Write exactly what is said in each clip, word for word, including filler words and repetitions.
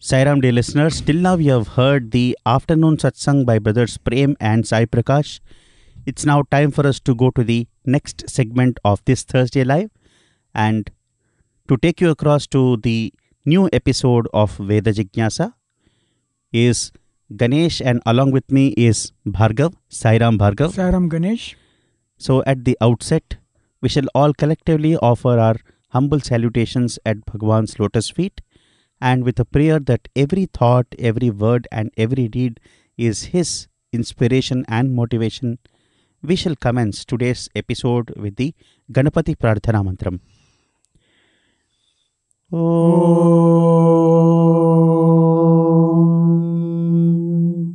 Sairam, dear listeners, till now we have heard the afternoon satsang by brothers Prem and Sai Prakash. It's now time for us to go to the next segment of this Thursday Live and to take you across to the new episode of Veda Jignasa is Ganesh, and along with me is Bhargav, Sairam Bhargav. Sairam Ganesh. So at the outset, we shall all collectively offer our humble salutations at Bhagwan's lotus feet, and with a prayer that every thought, every word and every deed is his inspiration and motivation, we shall commence today's episode with the Ganapati Prarthana Mantram. Om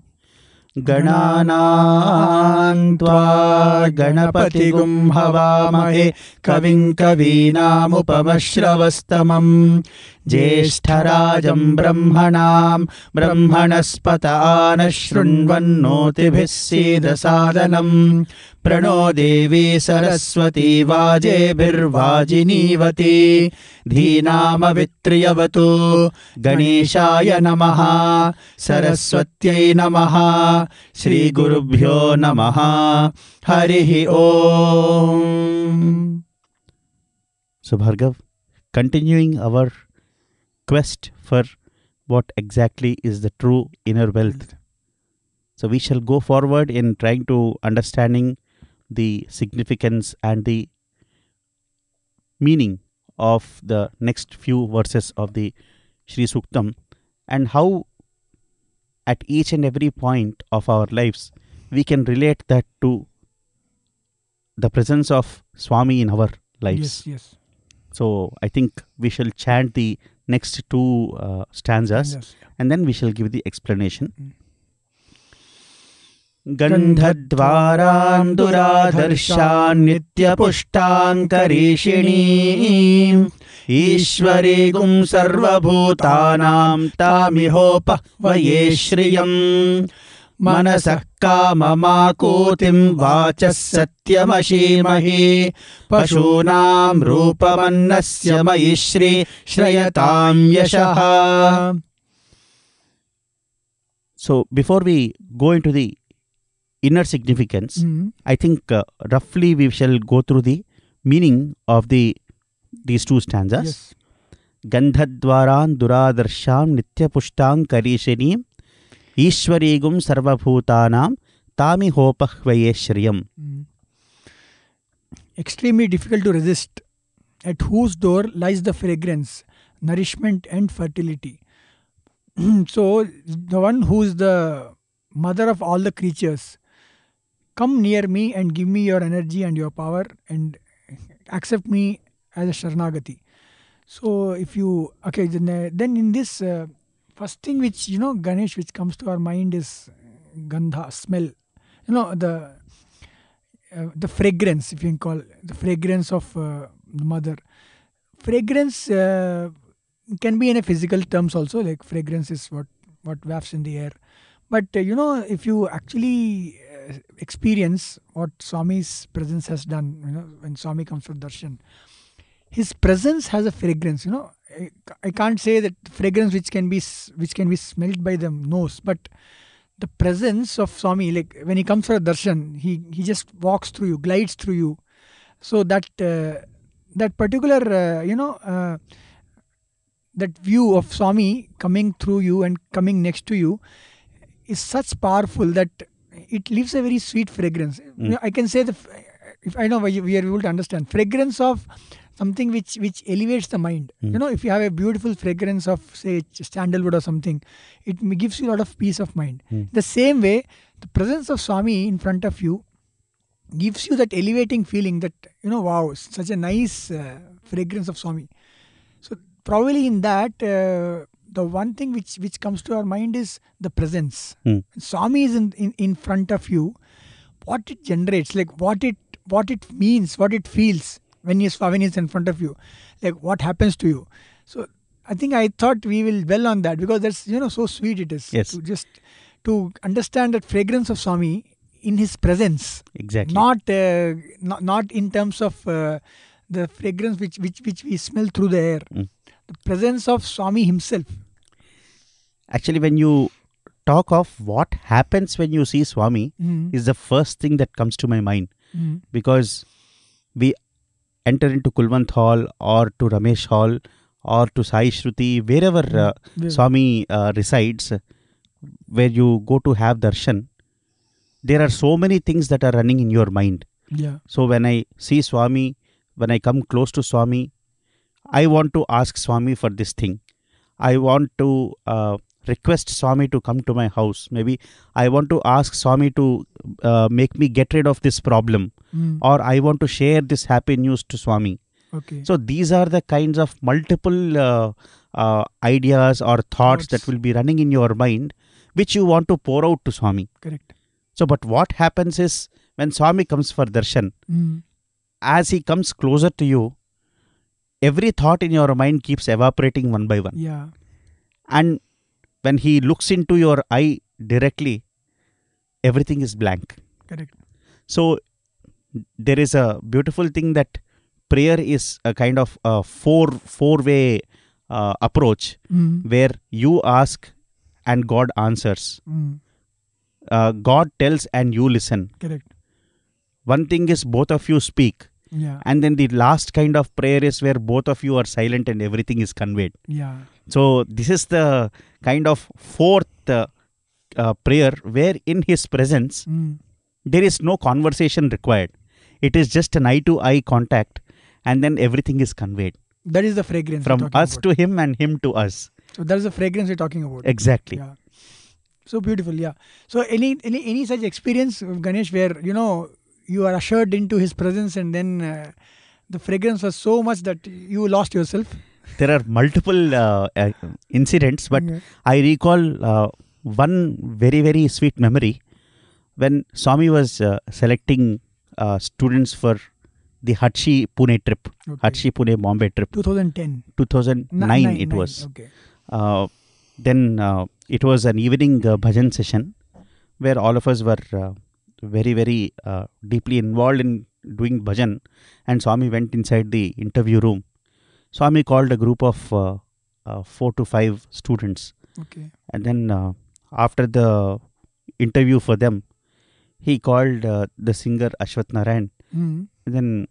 Gananam Tva Ganapatigum Havamahe Kavim Kavinamupamashravastamam Jeshtarajam Brahmanam Brahmanaspata Anashrunvannotibhis Sidasadanam Prano Devi Saraswati Vajebhirvajinivati Dhinama Vitriyavatu Ganeshaya Namaha Saraswatyai Namaha Shri Gurubhyo Namaha Harihi Om. So Bhargav, continuing our quest for what exactly is the true inner wealth. So we shall go forward in trying to understanding the significance and the meaning of the next few verses of the Shri Suktam, and how at each and every point of our lives we can relate that to the presence of Swami in our lives. Yes, yes. So I think we shall chant the next two uh, stanzas, Yes, yeah. and then we shall give the explanation. Mm. Gandhadvaran duradarshan nityapustan karishini Ishwari gum sarvabhutanam tamihopa vayeshriyam Manasak kamamakutim vachas satyamashimhi Pashunam rupamannasya mayishri shrayatam yashaha. So before we go into the inner significance, Mm. I think uh, roughly we shall go through the meaning of the these two stanzas. Yes. Gandhadvaran duradarsham nityapushtang karishinim Ishwarigum sarvabhutanam tami hopahvayeshriyam. Mm. Extremely difficult to resist, at whose door lies the fragrance, nourishment and fertility. So the one who is the mother of all the creatures, come near me and give me your energy and your power and accept me as a Sharanagati. So if you, okay, then, uh, then in this, uh, first thing which, you know, Ganesh, which comes to our mind is Gandha, smell. You know, the uh, the fragrance, if you can call the fragrance of uh, the mother. Fragrance uh, can be in a physical terms also, like fragrance is what, what wafts in the air. But, uh, you know, if you actually uh, experience what Swami's presence has done, you know, when Swami comes for darshan, his presence has a fragrance, you know. I, I can't say that fragrance which can be which can be smelled by the nose, but the presence of Swami, like when he comes for a darshan, he, he just walks through you, glides through you. So that, uh, that particular, uh, you know, uh, that view of Swami coming through you and coming next to you is such powerful that it leaves a very sweet fragrance. Mm. You know, I can say the, if I know we are able to understand, fragrance of something which which elevates the mind. Mm. You know, if you have a beautiful fragrance of, say, sandalwood or something, it gives you a lot of peace of mind. Mm. The same way, the presence of Swami in front of you gives you that elevating feeling that, you know, wow, such a nice uh, fragrance of Swami. So probably in that, uh, the one thing which, which comes to our mind is the presence. Mm. Swami is in, in, in front of you. What it generates, like what it what it means, what it feels when you when is in front of you, like what happens to you. So I think I thought we will dwell on that, because that's, you know, so sweet it is. Yes. To just to understand that fragrance of Swami in his presence. Exactly. Not uh, not, not in terms of uh, the fragrance which, which which we smell through the air. Mm. The presence of Swami himself. Actually, when you talk of what happens when you see Swami, Mm. is the first thing that comes to my mind, Mm. because we enter into Kulwant Hall or to Ramesh Hall or to Sai Shruti, wherever uh, Where- Swami uh, resides, where you go to have darshan, there are so many things that are running in your mind. Yeah. So when I see Swami, when I come close to Swami, I want to ask Swami for this thing. I want to uh, request Swami to come to my house. Maybe I want to ask Swami to uh, make me get rid of this problem, Mm. or I want to share this happy news to Swami. Okay. So these are the kinds of multiple uh, uh, ideas or thoughts that Thoughts. will be running in your mind, which you want to pour out to Swami. Correct. So, but what happens is, when Swami comes for darshan, Mm. as he comes closer to you, every thought in your mind keeps evaporating one by one. Yeah. And when he looks into your eye directly, everything is blank. Correct. So there is a beautiful thing that prayer is a kind of a four four way uh, approach, Mm. where you ask and God answers. Mm. Uh, God tells and you listen. Correct. One thing is both of you speak, Yeah. and then the last kind of prayer is where both of you are silent and everything is conveyed. Yeah. So this is the kind of fourth uh, uh, prayer where in his presence Mm. there is no conversation required. It is just an eye to eye contact, and then everything is conveyed That is the fragrance from we're talking us about. to him and him to us. So that is the fragrance we're talking about. Exactly. Yeah. So beautiful. Yeah. So any any any such experience, Ganesh, where you know you are ushered into his presence and then uh, the fragrance was so much that you lost yourself. There are multiple uh, uh, incidents, but Yeah. I recall uh, one very, very sweet memory when Swami was uh, selecting uh, students for the Hatshi Pune trip, Okay. Hatshi Pune Bombay trip, twenty ten. two thousand nine Nine, it nine. was. Okay. Uh, then uh, it was an evening uh, bhajan session where all of us were uh, very, very uh, deeply involved in doing bhajan, and Swami went inside the interview room. Swami called a group of uh, uh, four to five students, Okay. and then uh, after the interview for them, he called uh, the singer Ashwath Narayan. Mm. And then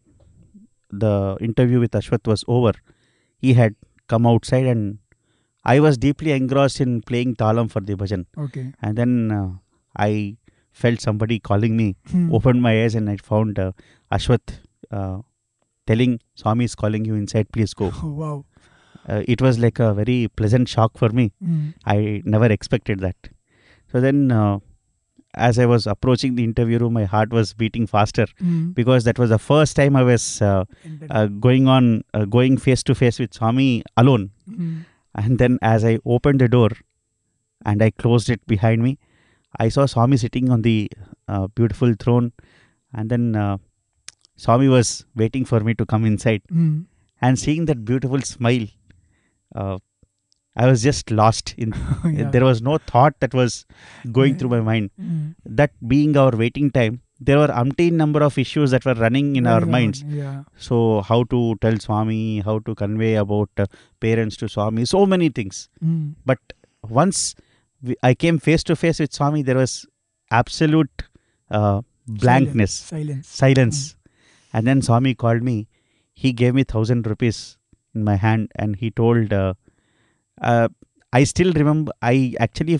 the interview with Ashwath was over. He had come outside, and I was deeply engrossed in playing talam for the bhajan. Okay. And then uh, I felt somebody calling me, Hmm. opened my eyes, and I found uh, Ashwath uh, telling, Swami is calling you inside, please go. Oh, wow. Uh, it was like a very pleasant shock for me. Mm. I never expected that. So then, uh, as I was approaching the interview room, my heart was beating faster, Mm. because that was the first time I was uh, And then- uh, going on, uh, going face to face with Swami alone. Mm. And then, as I opened the door and I closed it behind me, I saw Swami sitting on the uh, beautiful throne. And then uh, Swami was waiting for me to come inside. Mm. And seeing that beautiful smile, uh, I was just lost. In Yeah. There was no thought that was going Yeah. through my mind. Mm. That being our waiting time, there were umpteen number of issues that were running in our Very minds. good. Yeah. So how to tell Swami, how to convey about uh, parents to Swami, so many things. Mm. But once we, I came face to face with Swami, there was absolute uh, blankness, Silence. silence. And then Swami called me. He gave me thousand rupees in my hand, and he told, uh, uh, I still remember, I actually,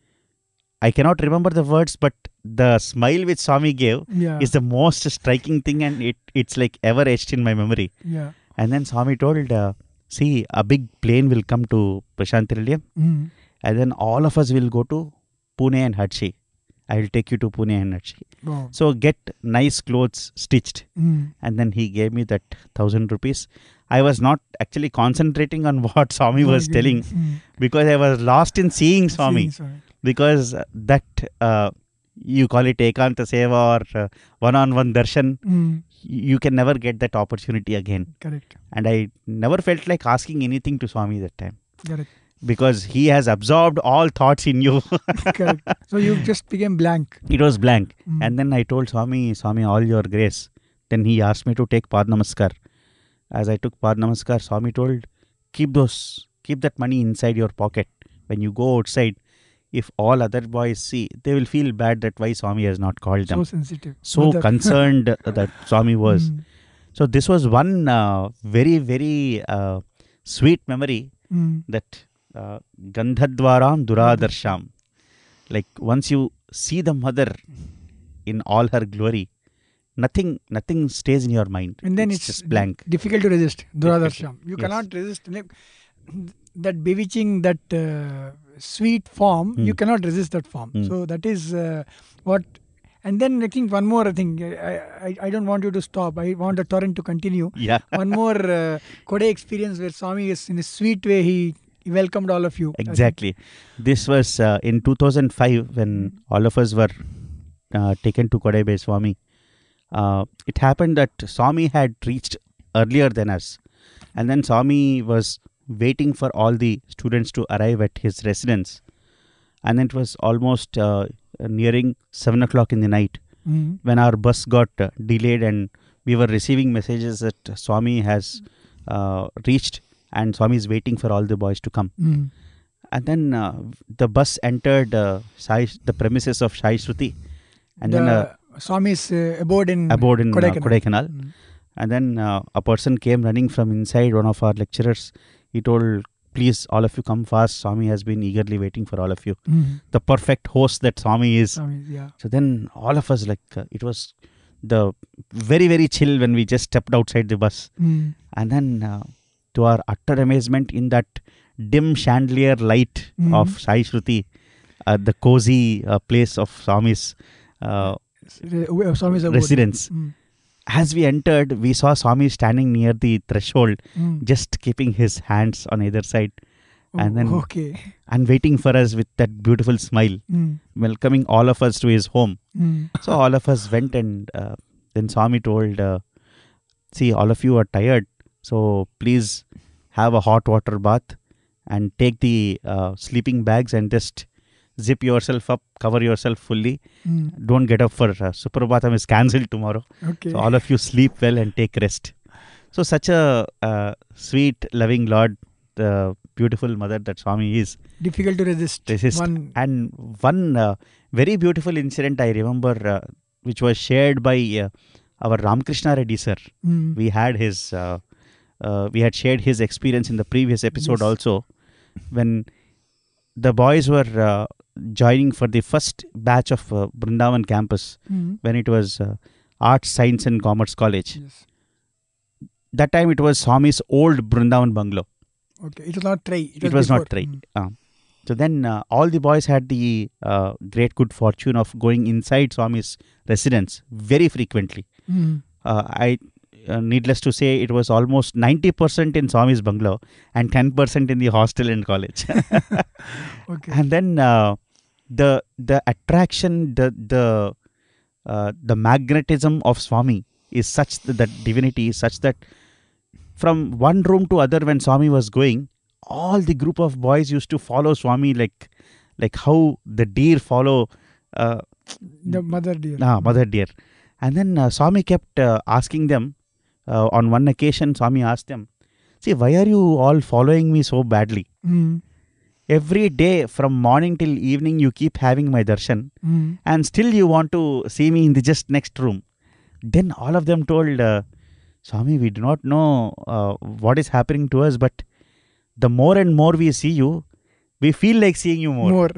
I cannot remember the words, but the smile which Swami gave Yeah. is the most striking thing, and it, it's like ever etched in my memory. Yeah. And then Swami told, uh, see, a big plane will come to Prashanti Nilayam, Mm. and then all of us will go to Pune and Hatshi. I will take you to Pune and Hatshi. Wow. So get nice clothes stitched. Mm. And then he gave me that thousand rupees. I was not actually concentrating on what Swami was Very good. telling, Mm. because I was lost in seeing Swami. Seeing Swami. Because uh, that, uh, you call it Ekanta Seva or uh, one-on-one darshan, Mm. you can never get that opportunity again. Correct. And I never felt like asking anything to Swami that time, Correct. because he has absorbed all thoughts in you. Correct. So you just became blank. It was blank. Mm. And then I told Swami, Swami, all your grace. Then he asked me to take Pad Namaskar. As I took Pad Namaskar, Swami told, keep those, keep that money inside your pocket. when you go outside, if all other boys see, they will feel bad that why Swami has not called them. So sensitive. So Mother. concerned that Swami was. Mm. So this was one uh, very, very uh, sweet memory Mm. that uh, Gandhadwaram Duradarsham. Like once you see the mother in all her glory, nothing nothing stays in your mind. And then it's, it's, just blank. difficult to resist. Duradarsham. You Yes. cannot resist like, that bewitching, that uh, sweet form. Mm. You cannot resist that form. Mm. So that is uh, what. And then I think one more thing. I, I I don't want you to stop. I want the torrent to continue. Yeah. One more uh, Kode experience where Swami is in a sweet way. He, he welcomed all of you. I think. Exactly. This was uh, in two thousand five when all of us were uh, taken to Kodai by Swami. Uh, it happened that Swami had reached earlier than us. And then Swami was waiting for all the students to arrive at his residence. And then it was almost uh, nearing seven o'clock in the night Mm. when our bus got uh, delayed and we were receiving messages that Swami has uh, reached and Swami is waiting for all the boys to come. Mm. And then uh, the bus entered uh, Sai, the premises of Sai Shruti, and the then uh, Swami's uh, abode in abode in uh, Kodaikanal. Kodaikanal. Mm. And then uh, a person came running from inside, one of our lecturers. He told, please, all of you come fast. Swami has been eagerly waiting for all of you. Mm. The perfect host that Swami is. Swami, yeah. So then all of us, like, uh, it was the very, very chill when we just stepped outside the bus. Mm. And then uh, to our utter amazement, in that dim chandelier light Mhm. of Sai Shruti, uh, the cozy uh, place of Swami's uh, Re- Swami's abode. residence. Mm. As we entered, we saw Swami standing near the threshold, Mm. just keeping his hands on either side and Oh, then- okay. and waiting for us with that beautiful smile, Mm. welcoming all of us to his home. Mm. So all of us went, and uh, then Swami told, uh, see, all of you are tired, so please have a hot water bath and take the uh, sleeping bags and just zip yourself up, cover yourself fully. Mm. Don't get up for uh, Suprabhatam is cancelled tomorrow. Okay. So all of you sleep well and take rest. So such a uh, sweet, loving Lord, the beautiful mother that Swami is. Difficult to resist. Resist. One. And one uh, very beautiful incident I remember, uh, which was shared by uh, our Ramakrishna Reddy sir. Mm. We had his, uh, uh, we had shared his experience in the previous episode Yes. also, when the boys were uh, joining for the first batch of uh, Brindavan campus, Mm. when it was uh, Arts, Science and Commerce College. Yes. That time it was Swami's old Brindavan bungalow. Okay. It was not try. It was, It was not before. try. Mm. Uh, so then uh, all the boys had the uh, great good fortune of going inside Swami's residence very frequently. Mm. Uh, I, uh, needless to say, it was almost ninety percent in Swami's bungalow and ten percent in the hostel and college. Okay. And then uh, the the attraction, the the uh, the magnetism of Swami is such that, that divinity is such that from one room to other when Swami was going, all the group of boys used to follow Swami like like how the deer follow uh, The mother dear. ah, mother deer. And then uh, Swami kept uh, asking them. Uh, on one occasion, Swami asked them, see, why are you all following me so badly? Mm. Every day from morning till evening you keep having my darshan Mm. and still you want to see me in the just next room. Then all of them told, uh, Swami, we do not know uh, what is happening to us, but the more and more we see you, we feel like seeing you more. More.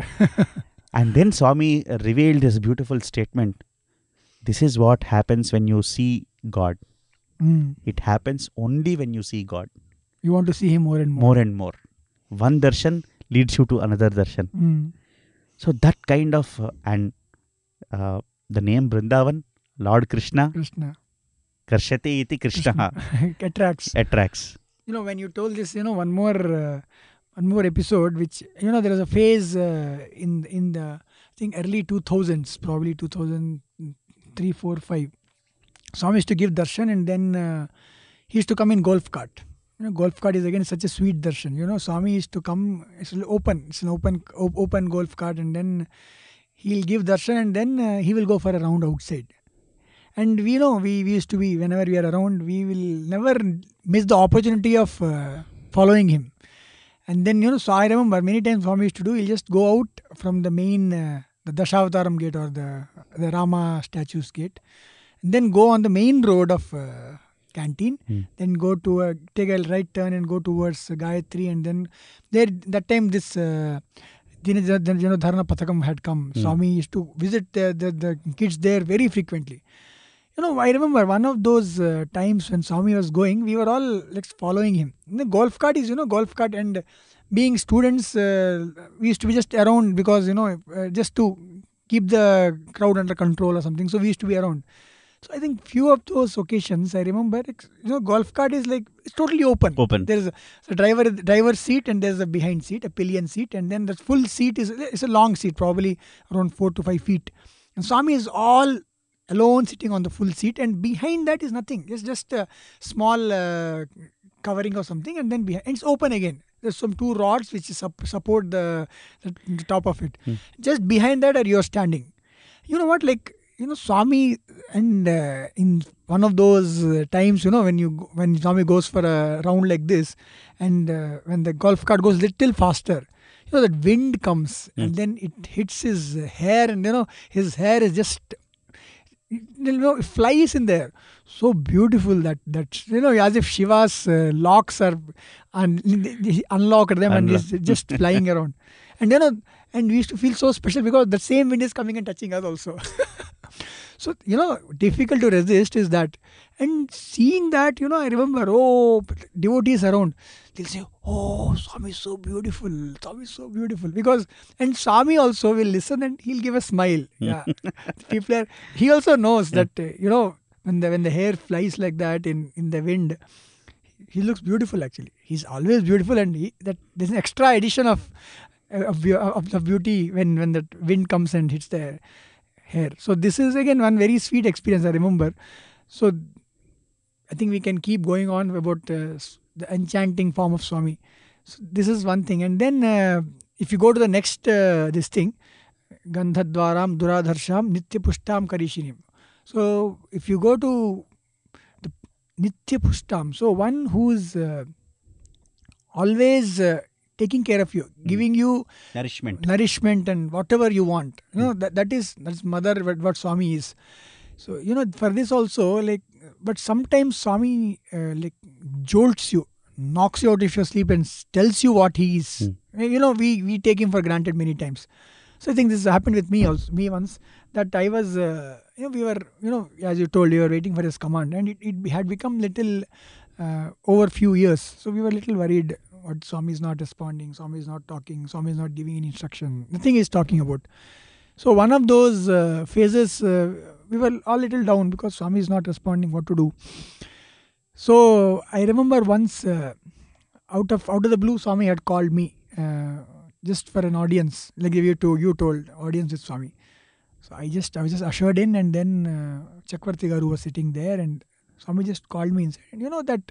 And then Swami revealed this beautiful statement. This is what happens when you see God. Mm. It happens only when you see God. You want to see him more and more. More and more. One darshan leads you to another darshan. Mm. So that kind of, uh, and uh, the name Brindavan, Lord Krishna, Krishna. Karshate iti Krishna, Attracts. attracts. You know, when you told this, you know, one more, uh, one more episode, which you know, there was a phase uh, in in the I think early two thousands, probably two thousand three, four, five. Swami used to give darshan, and then uh, he used to come in golf cart. You know, golf cart is again such a sweet darshan. You know, Swami used to come. It's open. It's an open op- open golf cart, and then he'll give darshan, and then uh, he will go for a round outside. And we know we, we used to be whenever we are around, we will never miss the opportunity of uh, following him. And then, you know, so I remember many times Swami used to do, he'll just go out from the main, uh, the Dashavataram gate or the, the Rama statues gate, and then go on the main road of uh, canteen, Mm. then go to a, take a right turn and go towards uh, Gayatri, and then there, that time this uh, Dina- Dina- you know, Dharana Pathakam had come. Mm. Swami used to visit the, the, the kids there very frequently. You know, I remember one of those uh, times when Swami was going, we were all like following him. The golf cart is, you know, golf cart, and being students, uh, we used to be just around because, you know, uh, just to keep the crowd under control or something. So we used to be around. So I think few of those occasions, I remember, it's, you know, golf cart is like, it's totally open. Open. There's a, a driver driver's seat, and there's a behind seat, a pillion seat, and then the full seat is it's a long seat, probably around four to five feet. And Swami is all alone sitting on the full seat, and behind that is nothing. It's just a small uh, covering or something, and then behind and it's open again. There's some two rods which sup- support the, the, the top of it. Hmm. Just behind that, are you're standing. You know what? Like, you know, Swami, and uh, in one of those uh, times, you know, when you go- when Swami goes for a round like this, and uh, when the golf cart goes little faster, you know, that wind comes, Hmm. and then it hits his hair, and you know, his hair is just, you know, it flies in there. So beautiful that that you know, as if Shiva's uh, locks are un- he unlocked them and Unlo- is just flying around. And you know, and we used to feel so special because the same wind is coming and touching us also. So, you know, difficult to resist is that. And seeing that, you know, I remember, oh, devotees around, they'll say, oh, Swami is so beautiful. Swami is so beautiful. Because, and Swami also will listen and he'll give a smile. Yeah. People are, he also knows that, uh, you know, when the, when the hair flies like that in, in the wind, he looks beautiful actually. He's always beautiful, and he, that there's an extra addition of, of, beau- of, of beauty when, when the wind comes and hits the hair. So this is again one very sweet experience I remember. So I think we can keep going on about uh, s- the enchanting form of Swami. So this is one thing. And then uh, if you go to the next uh, this thing, Gandhadwaram Duradharsham Nitya Pushtam Karishinim. So if you go to the Nitya Pushtam, so one who's uh, always uh, taking care of you, giving you Nourishment. nourishment and whatever you want, you know, that that is that's mother, what, what Swami is. So, you know, for this also, like, but sometimes Swami uh, like jolts you, knocks you out if you're asleep, and s- tells you what he is. You know, we we take him for granted many times. So I think this happened with me also, me once, that I was, uh, you know, we were, you know, as you told, you were waiting for his command, and it, it had become little uh, over few years. So we were little worried. What, Swami is not responding, Swami is not talking, Swami is not giving any instruction. Nothing is talking about. So one of those uh, phases, uh, we were all little down because Swami is not responding. What to do? So I remember once, uh, out of out of the blue, Swami had called me uh, just for an audience, like you to you told audience with Swami. So I just I was just ushered in, and then uh, Chakravarti Garu was sitting there, and Swami just called me and said, you know that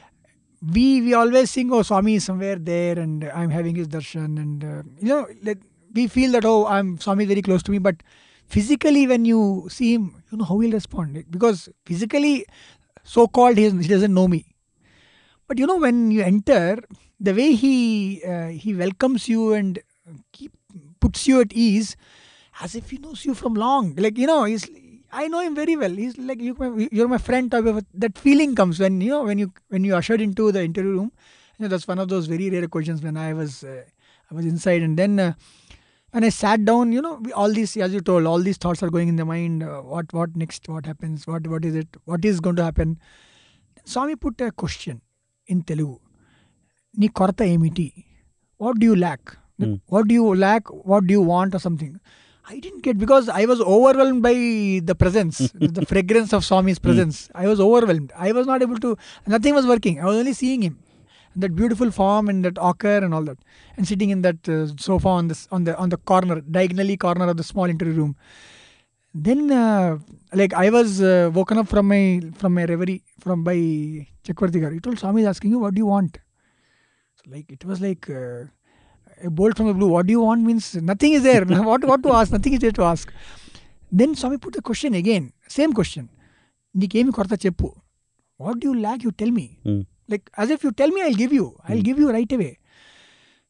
we we always sing, oh, Swami is somewhere there, and I'm having his darshan, and uh, you know, let, we feel that, oh, I'm Swami is very close to me, but physically when you see him, you know how he'll respond, because physically, so called, he, he doesn't know me, but you know, when you enter, the way he uh, he welcomes you and keep puts you at ease, as if he knows you from long. Like, you know, he's I know him very well. He's like, you, my- you're my friend type of that feeling comes when, you know, when you when you ushered into the interview room. You know, that's one of those very rare occasions when I was uh, I was inside, and then uh, when I sat down, you know, we, all these, as you told, all these thoughts are going in the mind. Uh, what what next? What happens? What what is it? What is going to happen? Swami put a question in Telugu. Ni korta emiti? What do you lack? Hmm. What do you lack? What do you want, or something? I didn't get, because I was overwhelmed by the presence, the fragrance of Swami's presence. I was overwhelmed. I was not able to, nothing was working. I was only seeing him. That beautiful form and that ochre and all that. And sitting in that uh, sofa on this on the on the corner, diagonally corner of the small interview room. Then uh, like I was uh, woken up from my from my reverie from by Chakravarti Garu. He told, Swami is asking you, what do you want? So like it was like uh, a bolt from the blue. What do you want means nothing is there. what what to ask? Nothing is there to ask. Then Swami put the question again. Same question. Nikemi korta cheppu. What do you lack? You tell me. Hmm. Like as if you tell me, I'll give you. I'll give you right away.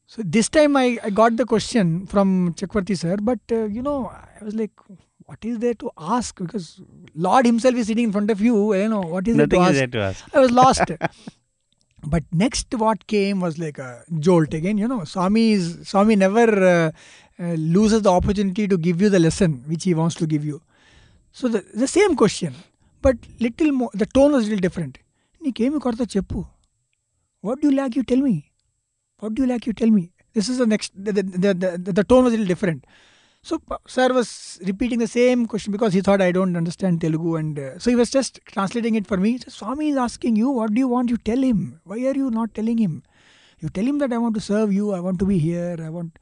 So this time I, I got the question from Chakravarti sir, but uh, you know, I was like, what is there to ask? Because Lord himself is sitting in front of you, you know, what is there to Nothing is ask? there to ask. I was lost. But next what came was like a jolt again, you know. Swami is Swami never uh, uh, loses the opportunity to give you the lesson which he wants to give you. So the, the same question, but little more, the tone was little different. Nikemi korta cheppu. What do you lack? You tell me. What do you lack? You tell me. This is the next, the, the, the, the, the tone was a little different. So sir was repeating the same question because he thought I don't understand Telugu, and uh, so he was just translating it for me. So Swami is asking you, what do you want? You tell him. Why are you not telling him? You tell him that I want to serve you, I want to be here, I want.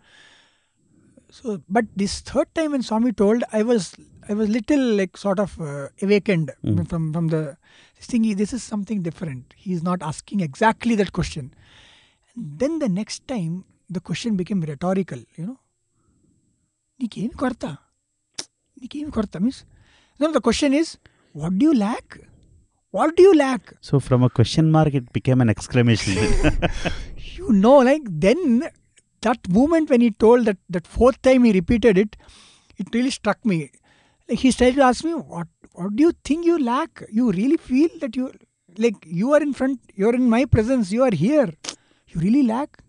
So, but this third time when Swami told, I was, I was little like sort of uh, awakened Mm. from from the this thing. This is something different. He is not asking exactly that question. And then the next time the question became rhetorical. You know, Nikemi korta. Nikemi korta means no. The question is, what do you lack? What do you lack? So from a question mark, it became an exclamation. You know, like then that moment when he told that that fourth time he repeated it, it really struck me. Like he started to ask me, what what do you think you lack? You really feel that you like you are in front, you are in my presence, you are here. You really lack?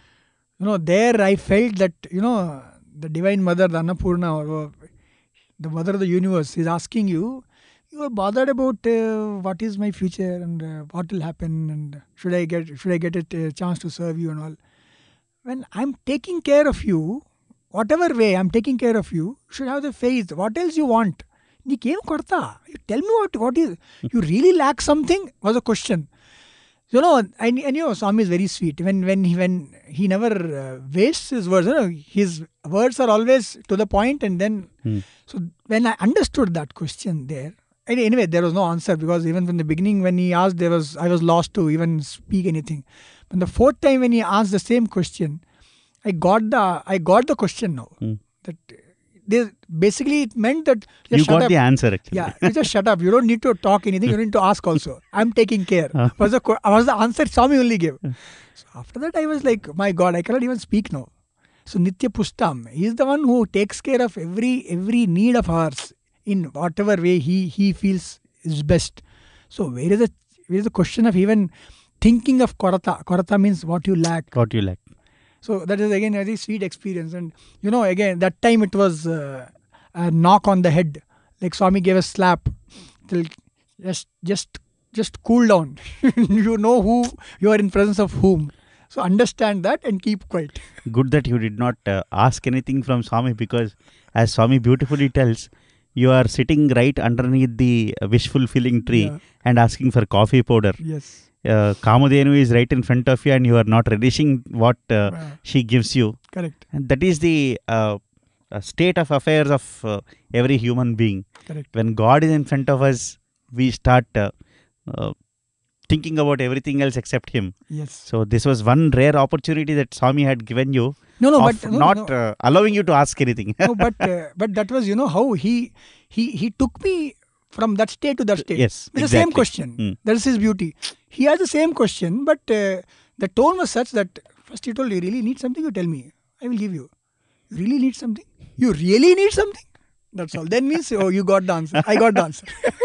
You know, there I felt that, you know, the Divine Mother, the Annapurna, or, or the Mother of the Universe is asking you, you are bothered about uh, what is my future and uh, what will happen, and should I get should I get a uh, chance to serve you and all. When I'm taking care of you, whatever way I'm taking care of you, you should have the faith. What else you want? Nikemi korta. You tell me what what is. You really lack something? Was a question. You know, and, and you know, Swami is very sweet. When when he when he never uh, wastes his words. You know, his words are always to the point, and then Hmm. so when I understood that question there. And anyway, there was no answer because even from the beginning when he asked, there was I was lost to even speak anything. But the fourth time when he asked the same question, I got the I got the question now. Hmm. That they, basically it meant that just You shut got up. the answer actually. Yeah, you just shut up. You don't need to talk anything. You don't need to ask also. I'm taking care. Uh. Was the co- was the answer Swami only gave. So after that, I was like, my God, I cannot even speak now. So Nitya Pushtam, he is the one who takes care of every every need of ours in whatever way he he feels is best. So where is the where is the question of even thinking of korata? Korata means what you lack. What you like. So that is again a very sweet experience. And you know, again, that time it was uh, a knock on the head. Like Swami gave a slap. Till just, just, just cool down. You know who you are in presence of whom. So understand that and keep quiet. Good that you did not uh, ask anything from Swami, because as Swami beautifully tells, you are sitting right underneath the uh, wish fulfilling tree Yeah. and asking for coffee powder. Yes. Uh, Kamadhenu is right in front of you and you are not relishing what uh, Uh, she gives you. correct. And that is the uh, uh, state of affairs of uh, every human being. Correct. When God is in front of us, we start uh, uh, thinking about everything else except Him. Yes. So this was one rare opportunity that Swami had given you No, no, of but no, not no, Uh, allowing you to ask anything. no, but uh, but that was, you know, how he he he took me from that state to that state. Yes, With the same exactly. question. Hmm. That is his beauty. He has the same question, but uh, the tone was such that first he told, you really need something, you tell me. I will give you. You really need something? You really need something? That's all. Then means, oh, you got the answer. I got the answer.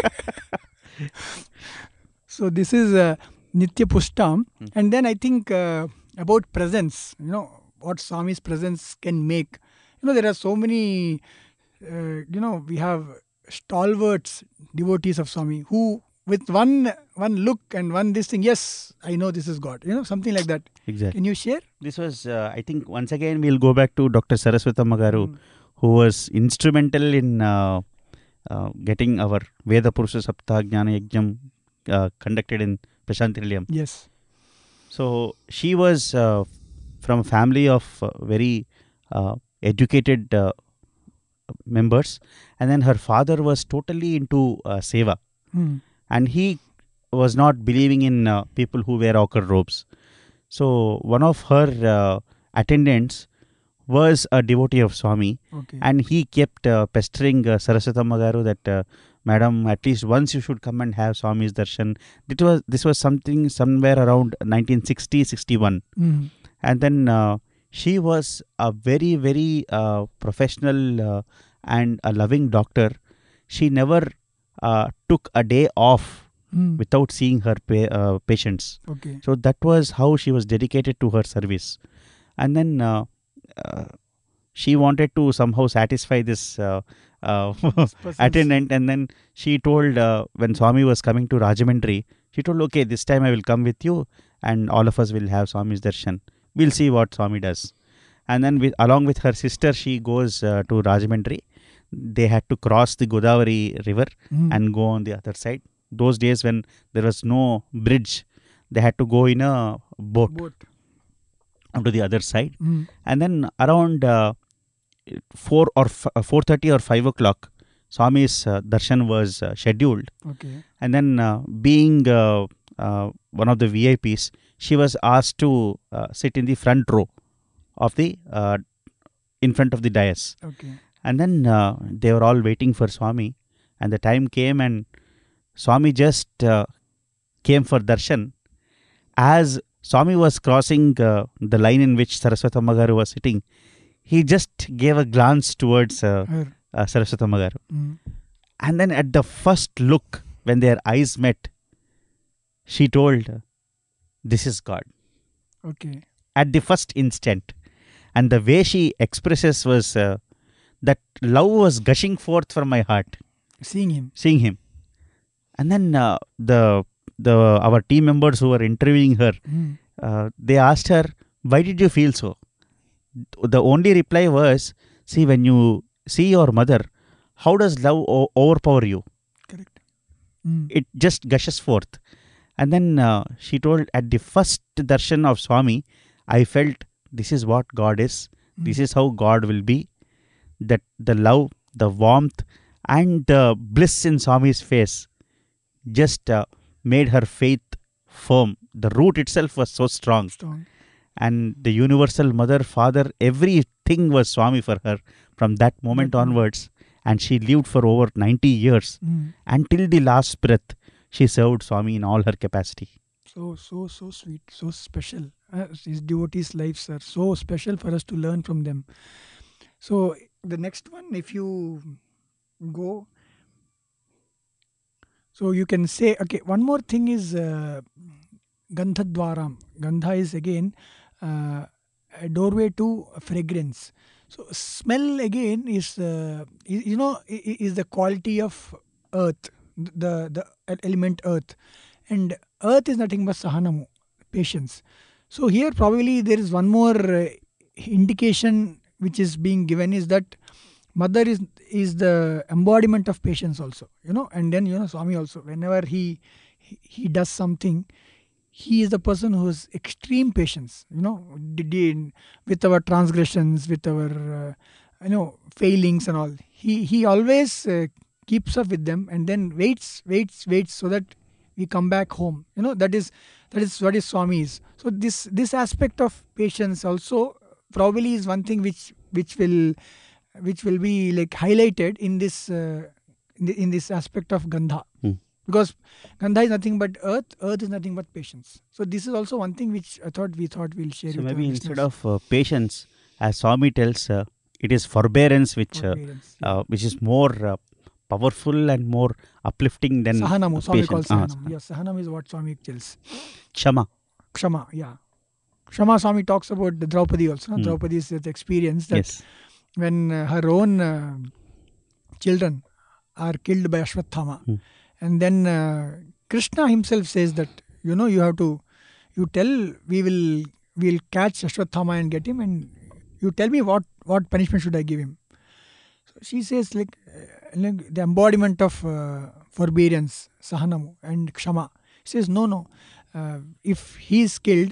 So this is uh, Nitya Pushtam. Hmm. And then I think uh, about presence, you know, what Swami's presence can make. You know, there are so many, uh, you know, we have stalwarts, devotees of Swami who with one one look and one this thing, yes, I know this is God. You know, something like that. Exactly. Can you share? This was, uh, I think, once again we'll go back to Doctor Saraswatamma Garu, Mm. who was instrumental in uh, uh, getting our Veda Purusha Saptaha Jnana Yajnam uh, conducted in Prashanti Nilayam. Yes. So she was uh, from a family of uh, very uh, educated uh, members, and then her father was totally into uh, seva, Mm. and he was not believing in uh, people who wear ochre robes. So one of her uh, attendants was a devotee of Swami, Okay. and he kept uh, pestering uh, Saraswatamma Garu that, uh, Madam, at least once you should come and have Swami's darshan. It was this was something somewhere around nineteen sixty sixty-one, Mm. and then uh, she was a very, very uh, professional uh, and a loving doctor. She never uh, took a day off Mm. without seeing her pa- uh, patients. Okay. So that was how she was dedicated to her service. And then uh, uh, she wanted to somehow satisfy this uh, uh, This person's- attendant, and then she told uh, when Swami was coming to Rajahmundry, she told, okay, this time I will come with you and all of us will have Swami's darshan. We'll see what Swami does. And then with, along with her sister, she goes uh, to Rajahmundry. They had to cross the Godavari river Mm. and go on the other side. Those days when there was no bridge, they had to go in a boat Boat. onto the other side. Mm. And then around uh, four or f- uh, four thirty or five o'clock, Swami's uh, darshan was uh, scheduled. Okay. And then uh, being uh, uh, one of the V I Ps, she was asked to uh, sit in the front row of the uh, in front of the dais. Okay. And then uh, they were all waiting for Swami, and the time came and Swami just uh, came for darshan. As Swami was crossing uh, the line in which Saraswati Garu was sitting, he just gave a glance towards uh, Her. uh, Saraswati Garu. Mm. And then at the first look, when their eyes met, she told, this is God. Okay. At the first instant. And the way she expresses was uh, that love was gushing forth from my heart, Seeing him. seeing him. And then uh, the the our team members who were interviewing her, Mm. uh, they asked her, why did you feel so? The only reply was, see, when you see your mother, how does love o- overpower you? Correct. Mm. It just gushes forth. And then uh, she told, at the first darshan of Swami, I felt this is what God is. This Mm. is how God will be. That the love, the warmth, and the bliss in Swami's face just uh, made her faith firm. The root itself was so strong. Strong. And the universal mother, father, everything was Swami for her from that moment That moment. onwards. And she lived for over ninety years. Mm. Until the last breath, she served Swami in all her capacity. So, so, so sweet, so special. Uh, these devotees' lives are so special for us to learn from them. So, the next one, if you go, so you can say, okay, one more thing is uh, Gandhadwaram. Gandha is again uh, a doorway to fragrance. So, smell again is, uh, is you know, i- i- is the quality of earth, the, the element earth. And earth is nothing but sahanamu, patience. So here probably there is one more uh, indication which is being given is that mother is is the embodiment of patience also, you know. And then, you know, Swami also, whenever he he, he does something, he is the person who has extreme patience, you know, d- d- with our transgressions, with our uh, you know, failings and all. He he always uh, keeps up with them and then waits, waits, waits so that we come back home. You know, that is that is what is Swami is. So this this aspect of patience also probably is one thing which which will which will be like highlighted in this uh, in, the, in this aspect of Gandha. Hmm. Because Gandha is nothing but earth, earth is nothing but patience. So this is also one thing which I thought we thought we'll share So with maybe our instead listeners. of uh, patience, as Swami tells, uh, it is forbearance which uh, Forbearance, yeah. uh, which is more uh, powerful and more uplifting than Sahanamu, Swami calls patience. Ah, Sahanam. Yes, Sahanam is what Swami tells. Kshama. Kshama, yeah. Kshama Swami talks about the Draupadi also. No? Hmm. Draupadi is the experience that Yes. when uh, her own uh, children are killed by Ashwathama. Hmm. And then uh, Krishna himself says that, you know, you have to, you tell, we will we'll catch Ashwathama and get him, and you tell me what, what punishment should I give him. So she says, like, uh, like the embodiment of uh, forbearance, Sahanamu and Kshama. She says, no, no. Uh, if he is killed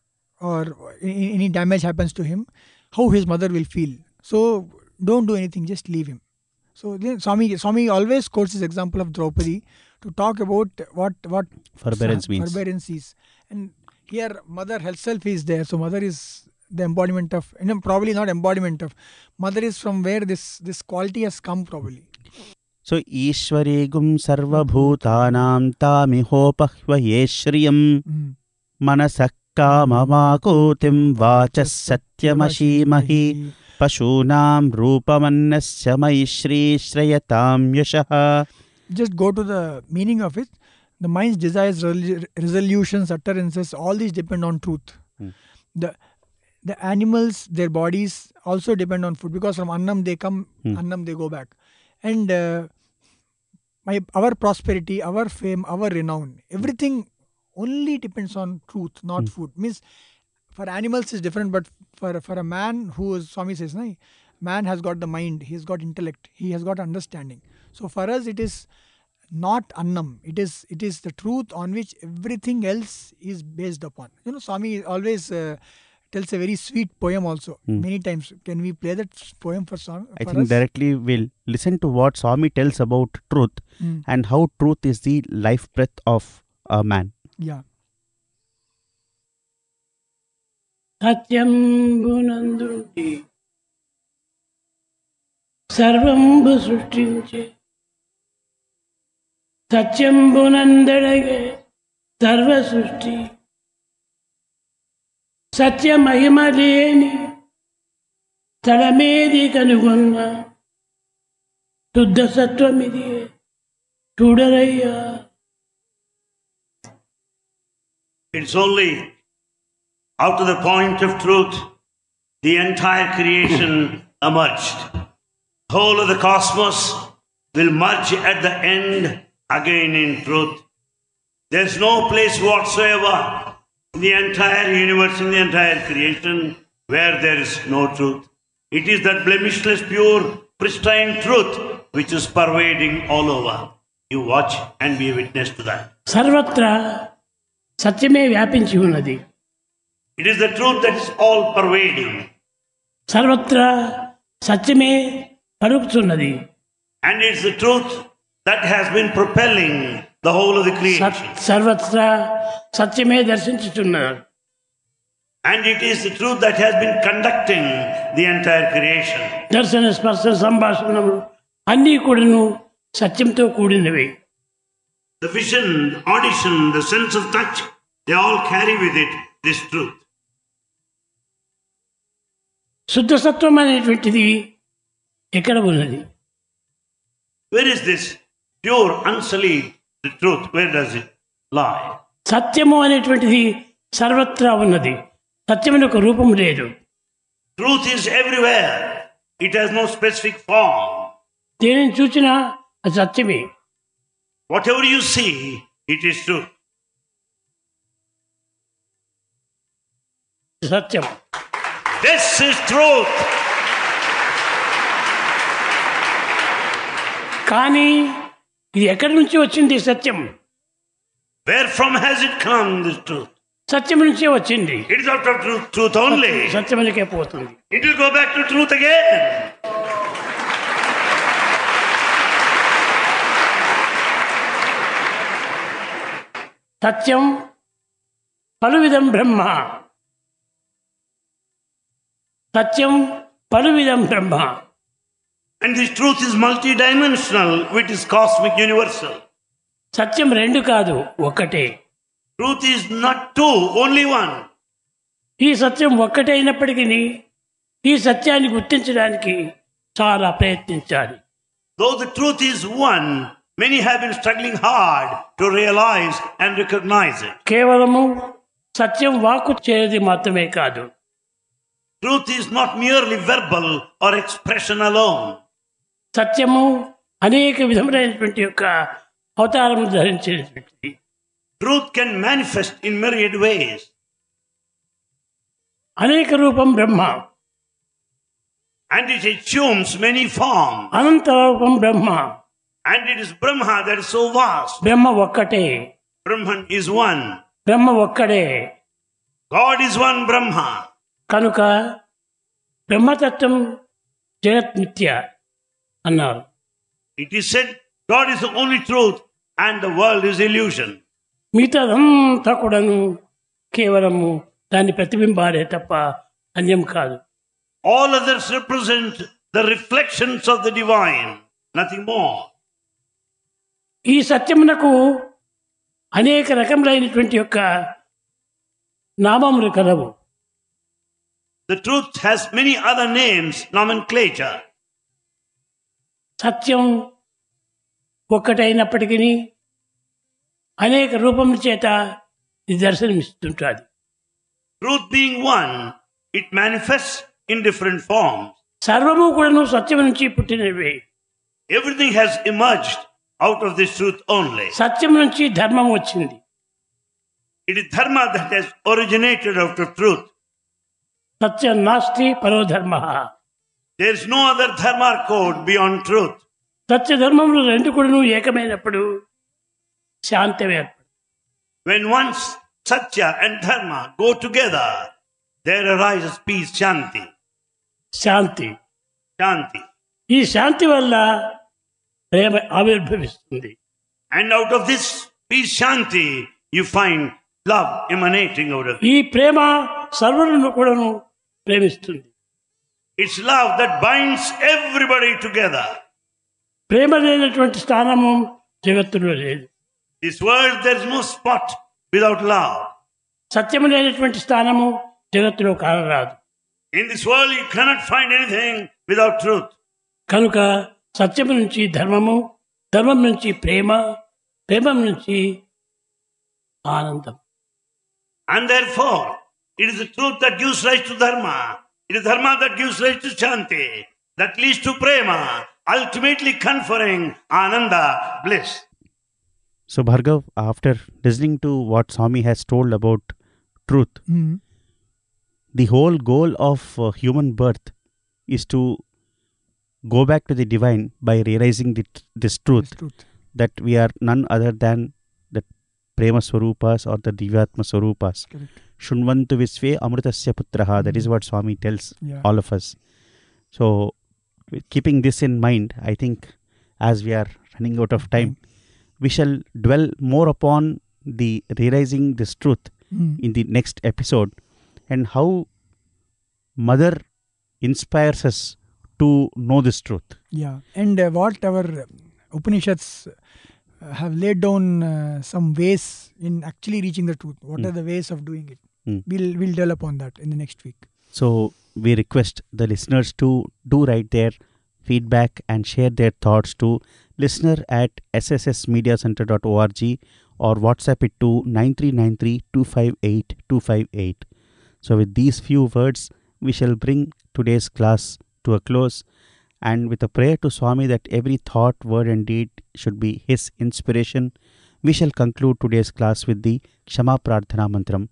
or a- any damage happens to him, how his mother will feel. So don't do anything, just leave him. So then Swami, Swami always quotes this example of Draupadi to talk about what what Forbearance Sah- means. forbearance is. And here mother herself is there. So mother is the embodiment of, you know, probably not embodiment of, mother is from where this this quality has come probably. So Ishwaregum Sarvabhutanam Tamihopahvaye Shriyam Mm. Manasak కామమాకూతిం వాచః సత్యమశీమహి పశూనాం రూపమన్నస్య మయి శ్రీశ్రయతాం యశః. Just go to the meaning of it. The mind's desires, resol- resolutions, utterances, all these depend on truth. Hmm. The the animals, their bodies also depend on food, because from annam they come, Hmm. annam they go back. And uh, my our prosperity, our fame, our renown, everything only depends on truth, not Hmm. food. Means for animals is different, but for for a man who is, Swami says, no, man has got the mind, he has got intellect, he has got understanding. So for us it is not annam, it is it is the truth on which everything else is based upon. You know, Swami always uh, tells a very sweet poem also. Hmm. Many times. Can we play that poem for Swami? I for think us? directly we'll listen to what Swami tells about truth Hmm. and how truth is the life breath of a man. Yeah. సత్యంబునందుండి సర్వంబు సృష్టించే సత్యంబునందడగే సర్వ సృష్టి సత్య మహిమ లేని తలమేది కనుగొన్న శుద్ధ సత్వమిది చూడరయ్యా. It's only out of the point of truth the entire creation emerged. The whole of the cosmos will merge at the end again in truth. There's no place whatsoever in the entire universe, in the entire creation, where there is no truth. It is that blemishless, pure, pristine truth which is pervading all over. You watch and be a witness to that. సర్వత్రా సత్యమే వ్యాపించి ఉన్నది. It is the truth that is all pervading. సర్వత్రా సత్యమే పలుకుతున్నది. And it's the truth that has been propelling the whole of the సత్- creation. సర్వత్రా సత్యమే దర్శించుతున్నారు. And it is the truth that has been conducting the entire creation. దర్శన స్పర్శ సంభాషణలు అన్నీ కూడాను సత్యంతో కూడినవి. The vision, audition, the sense of touch, they all carry with it this truth. శుద్ధ సత్వం అనేటువంటిది ఎక్కడ ఉన్నది? Where is this pure, unsullied the truth? Where does it lie? సత్యము అనేటువంటిది సర్వత్రా ఉన్నది. సత్యమునకు ఒక రూపం లేదు. Truth is everywhere. It has no specific form. దేనిని చూచినా అది సత్యమే. Whatever you see, it is truth. Satyam. This is truth. కానీ ఇది ఎక్కడి నుంచి వచ్చింది ఈ సత్యం? Where from has it come, this truth? సత్యం నుంచే వచ్చింది. It is out of truth, truth only. సత్యమునికే పోతుంది. It will go back to truth again. Satyam పలువిధం Brahma. Satyam పలువిధం Brahma. And this truth is multidimensional, which is cosmic, universal. సత్యం రెండు కాదు, ఒక్కటే. Truth is not two, only one. ఈ సత్యం ఒక్కటే అయినప్పటికీ ఈ సత్యాన్ని గుర్తించడానికి చాలా ప్రయత్నించాలి. Though the truth is one, many have been struggling hard to realize and recognize it. కేవలము సత్యం వాక్కు చేరేది మాత్రమే కాదు. Truth is not merely verbal or expression alone. సత్యము అనేక విధములైనటువంటి యొక్క అవతారం ధరించినటువంటిది. Truth can manifest in myriad ways. అనేక రూపం బ్రహ్మ, And it assumes many forms. అనంత రూపం బ్రహ్మ. And it is Brahma that is so vast. బ్రహ్మ ఒక్కటే, Brahman is one. బ్రహ్మ ఒక్కడే. God is one Brahma. కనుక బ్రహ్మతత్వం జగత్ మిథ్య అన్నారు. It is said God is the only truth and the world is illusion. మిగతాదంతా కూడాను కేవలము దాని ప్రతిబింబాలే తప్ప అన్యం కాదు. All others represent the reflections of the divine, nothing more. ఈ సత్యమునకు అనేక రకములైనటువంటి యొక్క నామములు కలవు. The truth has many other names, nomenclature. సత్యం ఒక్కటైనప్పటికీ అనేక రూపముల చేత ఇది దర్శనమిస్తుంటుంది. Truth being one, it manifests in different forms. సర్వము కూడాను సత్యం నుంచి పుట్టినవే. Everything has emerged out of this truth only. సత్యం నుంచి ధర్మం వచ్చింది. It is dharma that has originated out of truth. సత్యం నాస్తి పరో ధర్మ. There is no other dharma code beyond truth. సత్య ధర్మములు రెండు కూడాను ఏకమైనప్పుడు శాంతి ఏర్పడు. When once satya and dharma go together, there arises peace, shanti. Shanti. Shanti. ఈ శాంతి వల్ల ప్రేమ ఆవిర్భవిస్తుంది. And out of this peace, shanti, you find love emanating out of it. ఈ ప్రేమ సర్వులను కూడాను ప్రేమిస్తుంది. It's love that binds everybody together. ప్రేమ లేనటువంటి స్థానము జగత్తులో లేదు. This world, there is no spot without love. సత్యము లేనటువంటి స్థానము జగత్తులో కానరాదు. In this world, you cannot find anything without truth. కనుక సత్యము నుంచి ధర్మము, ధర్మం నుంచి ప్రేమ, ప్రేమం నుంచి ఆనందం. And therefore, it is the truth that gives rise to dharma. It is dharma that gives rise to shanti, that leads to prema, ultimately conferring ananda, bliss. So, Bhargav, after listening to what Swami has told about truth, Mm. the whole goal of uh, human birth is to go back to the divine by realizing the, this truth, It's truth. that we are none other than the Prema Swarupas or the Divyatma Swarupas. Correct. Shunvantu Visve Amritasya Putraha. That is what Swami tells Yeah. all of us. So, with keeping this in mind, I think as we are running out of time, we shall dwell more upon the realizing this truth Mm. in the next episode, and how Mother inspires us to know this truth. Yeah, and uh, what our Upanishads uh, have laid down uh, some ways in actually reaching the truth. What Mm. are the ways of doing it? Mm. We'll we'll dwell upon that in the next week. So we request the listeners to do write their feedback and share their thoughts to listener at s s s media center dot org or WhatsApp it to nine three nine three two five eight two five eight. So with these few words, we shall bring today's class to a close, and with a prayer to Swami that every thought, word and deed should be his inspiration, we shall conclude today's class with the Kshama Prarthana Mantram.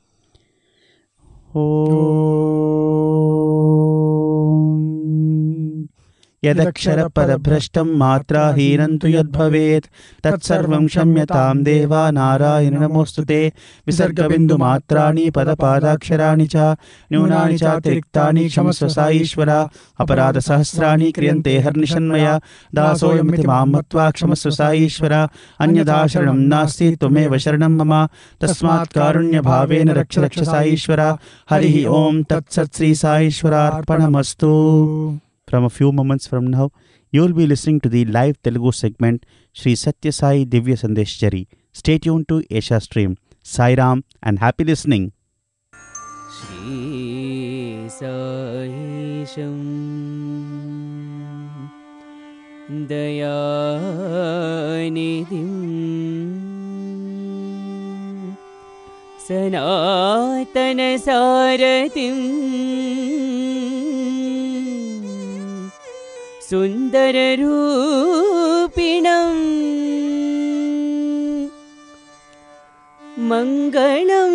Om Yadakshara Parabhrashtam Matra Hirantu Yadbhavet Tatsarvam Shamyatam Deva Narayana Namostute Visarga Bindu Matrani Padapadaksharani Cha Nyunani Cha Tiriktani Kshamasva Ishvara Aparada Sahasrani Kriyante Harnishanmaya Dasoyamiti Mamatva Kshamasva Ishvara Anyadasharanam Nasti Tumeva Sharanam Mama Tasmat Karunya Bhavena Raksha Rakshasa Ishvara Harihi Om Tat Sat Sri Sai Ishvara Arpanamastu. From a few moments from now, you will be listening to the live Telugu segment Shri Satya Sai Divya Sandesh Jari. Stay tuned to Asia Stream. Sai Ram and happy listening. Shri Sai Sham Dayanidhim Sanatana Sarathim Sundararupinam Mangalam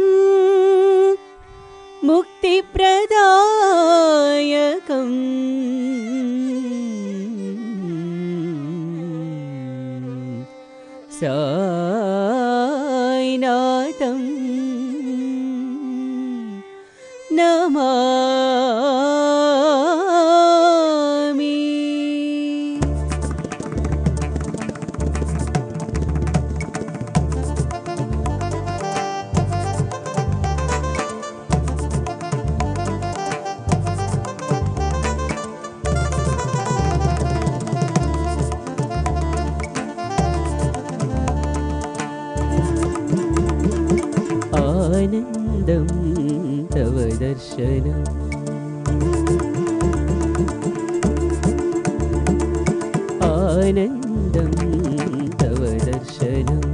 Muktipradayakam Sainatham Namami. दर्शनम् आनन्दं तव दर्शनम्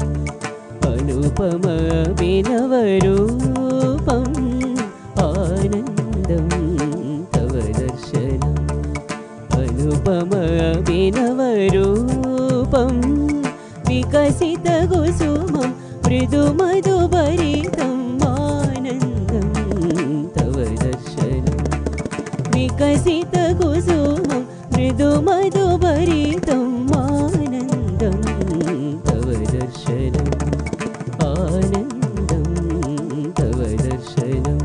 अनुपमभिनवरूपम् आनन्दं तव दर्शनम् अनुपमभिनवरूपं विकसितकुसुमं मृदुमधुभरितम् आनन्दं तव दर्शनम् विकसितकुसुमं मृदुमधुभरितम् आनन्दं तव दर्शनम् आनन्दं तव दर्शनम्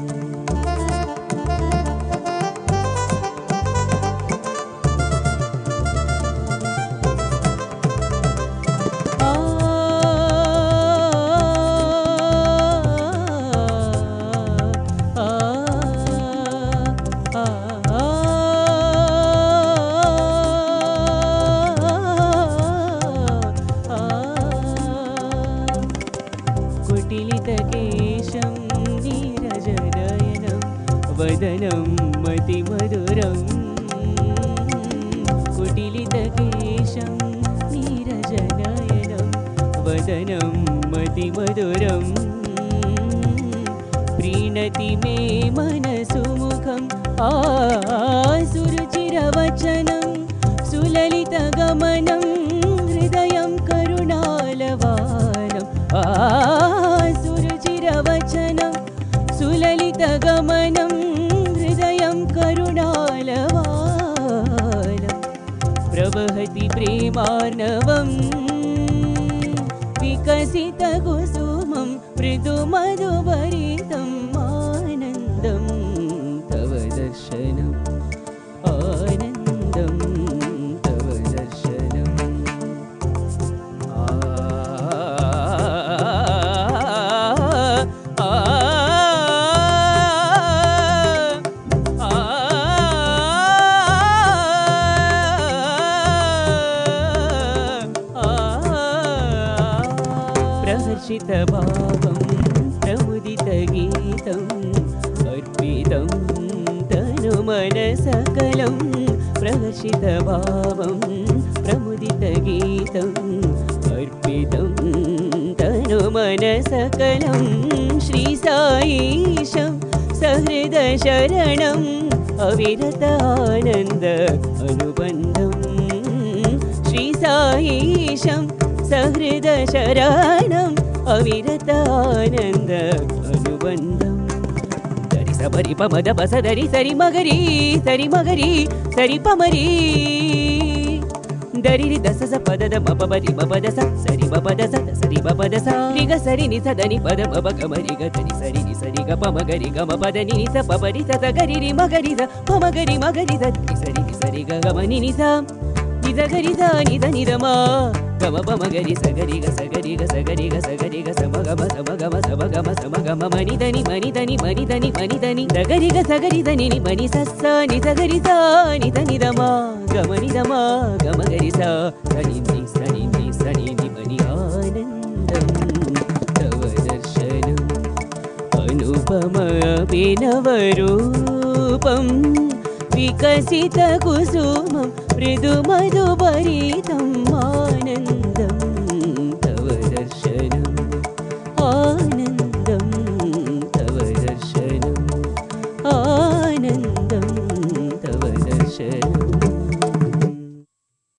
कुटिलितकेशं नीरजनयनं वदनं मतिमधुरम् कुटिलितकेशं नीरजनयनं वदनं मतिमधुरम् प्रीणति मे मनसुमुखम् आसुरुचिरवचनं सुललितगमनं हृदयं करुणालवानम् आसुरुचिरवचनं सुललितगमनं हृदयं करुणालवानम् प्रवहति प्रेमार्णवं विकसितकुसुमं मृदुमधुभरितम् आनन्दं तव दर्शनम् आनन्दं तव दर्शनम् प्रहर्षितभावं प्रमुदितगीतम् अर्पितं तनुमनसकलं प्रहर्षितभावं प्रमुदितगीतम् अर्पितं तनुमनसकलं श्रीसाईशं सहृदशरणम् अविरतानन्द अनुबन्धम् श्रीसाईशं सहृदशरणम् अविरतानन्द अनुबन्धम् दरि सबरि पमद पस दरि सरि मगरी सरि मगरी सरि पमरी दरि रि दस स पद द म प ब रि म प द स सरि ब प द स द सरि ब प द स रि ग सरि नि स द नि प द प ब ग म रि ग ध नि सरि नि सरि ग प म ग रि ग म प द नि नि स प प रि स स ग रि रि म ग रि स प म ग रि म ग रि स नि सरि नि सरि ग ग म नि नि स नि द ग रि स नि द नि द म ग म प म ग रि स ग रि ग स ग रि ग स ग रि ग स ग रि ग स म ग म स म ग म स म ग म स म ग म म नि द नि म नि द नि म नि द नि म नि द नि द ग रि ग स ग रि द नि नि म नि स स नि स ग रि स नि द नि द म ग म नि द म ग म ग रि स स नि नि स नि नि स नि नि म नि आनन्दं तव दर्शनम् अनुपमभिनवरूपं विकसितकुसुमं मृदुमधुभरितं